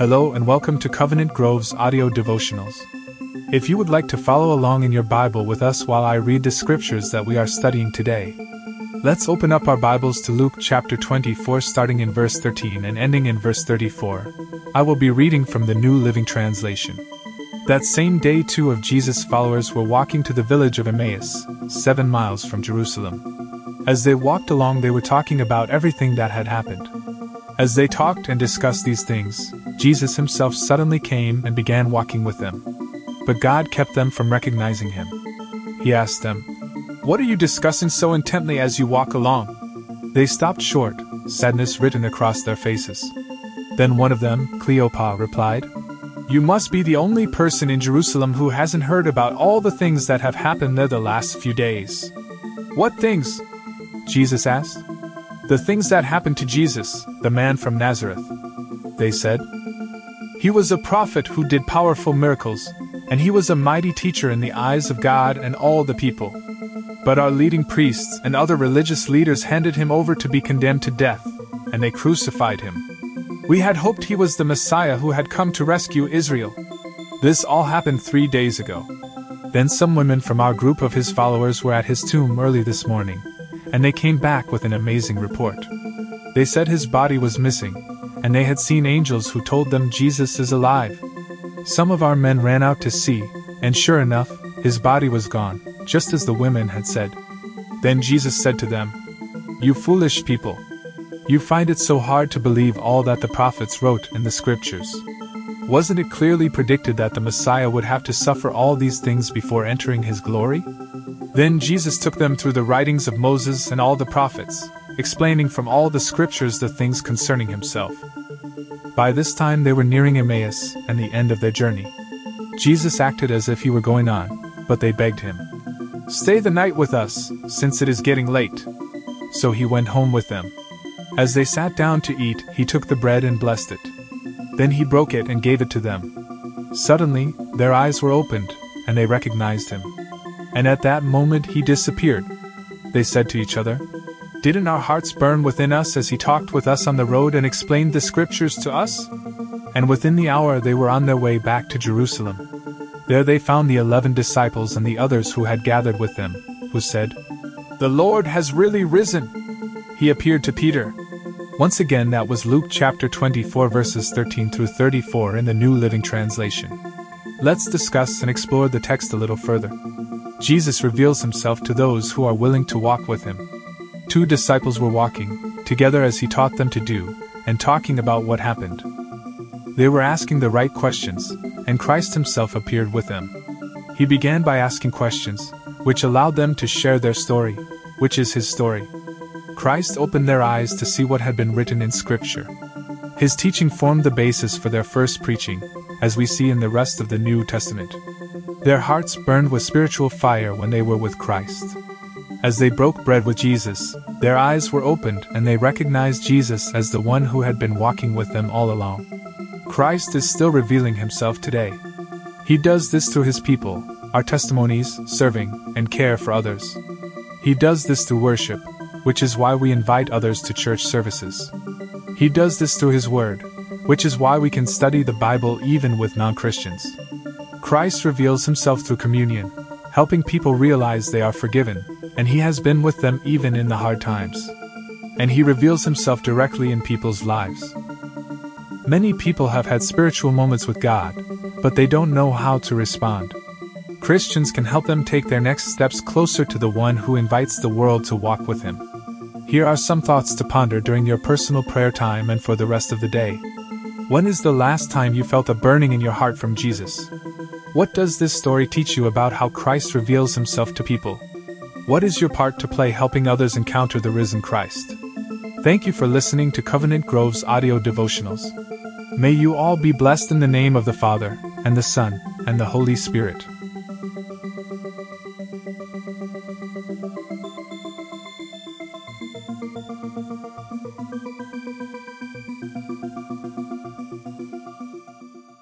Hello and welcome to Covenant Grove's audio devotionals. If you would like to follow along in your Bible with us while I read the scriptures that we are studying today, let's open up our Bibles to Luke chapter 24 starting in verse 13 and ending in verse 34. I will be reading from the New Living Translation. That same day 2 of Jesus' followers were walking to the village of Emmaus, 7 miles from Jerusalem. As they walked along, they were talking about everything that had happened. As they talked and discussed these things, Jesus himself suddenly came and began walking with them. But God kept them from recognizing him. He asked them, "What are you discussing so intently as you walk along?" They stopped short, sadness written across their faces. Then one of them, Cleopas, replied, "You must be the only person in Jerusalem who hasn't heard about all the things that have happened there the last few days." "What things?" Jesus asked. "The things that happened to Jesus, the man from Nazareth," they said. "He was a prophet who did powerful miracles, and he was a mighty teacher in the eyes of God and all the people. But our leading priests and other religious leaders handed him over to be condemned to death, and they crucified him. We had hoped he was the Messiah who had come to rescue Israel. This all happened 3 days ago. Then some women from our group of his followers were at his tomb early this morning, and they came back with an amazing report. They said his body was missing, and they had seen angels who told them Jesus is alive. Some of our men ran out to see, and sure enough, his body was gone, just as the women had said." Then Jesus said to them, "You foolish people! You find it so hard to believe all that the prophets wrote in the scriptures. Wasn't it clearly predicted that the Messiah would have to suffer all these things before entering his glory?" Then Jesus took them through the writings of Moses and all the prophets, explaining from all the scriptures the things concerning himself. By this time they were nearing Emmaus and the end of their journey. Jesus acted as if he were going on, but they begged him, "Stay the night with us, since it is getting late." So he went home with them. As they sat down to eat, he took the bread and blessed it. Then he broke it and gave it to them. Suddenly, their eyes were opened, and they recognized him. And at that moment he disappeared. They said to each other, "Didn't our hearts burn within us as he talked with us on the road and explained the scriptures to us?" And within the hour they were on their way back to Jerusalem. There they found the 11 disciples and the others who had gathered with them, who said, "The Lord has really risen." He appeared to Peter. Once again, that was Luke chapter 24 verses 13 through 34 in the New Living Translation. Let's discuss and explore the text a little further. Jesus reveals himself to those who are willing to walk with him. 2 disciples were walking together as he taught them to do, and talking about what happened. They were asking the right questions, and Christ himself appeared with them. He began by asking questions, which allowed them to share their story, which is his story. Christ opened their eyes to see what had been written in Scripture. His teaching formed the basis for their first preaching, as we see in the rest of the New Testament. Their hearts burned with spiritual fire when they were with Christ. As they broke bread with Jesus, their eyes were opened and they recognized Jesus as the one who had been walking with them all along. Christ is still revealing himself today. He does this through his people, our testimonies, serving, and care for others. He does this through worship, which is why we invite others to church services. He does this through his word, which is why we can study the Bible even with non-Christians. Christ reveals himself through communion, helping people realize they are forgiven, and he has been with them even in the hard times. And he reveals himself directly in people's lives. Many people have had spiritual moments with God, but they don't know how to respond. Christians can help them take their next steps closer to the one who invites the world to walk with him. Here are some thoughts to ponder during your personal prayer time and for the rest of the day. When is the last time you felt a burning in your heart from Jesus? What does this story teach you about how Christ reveals himself to people? What is your part to play helping others encounter the risen Christ? Thank you for listening to Covenant Grove's audio devotionals. May you all be blessed in the name of the Father, and the Son, and the Holy Spirit.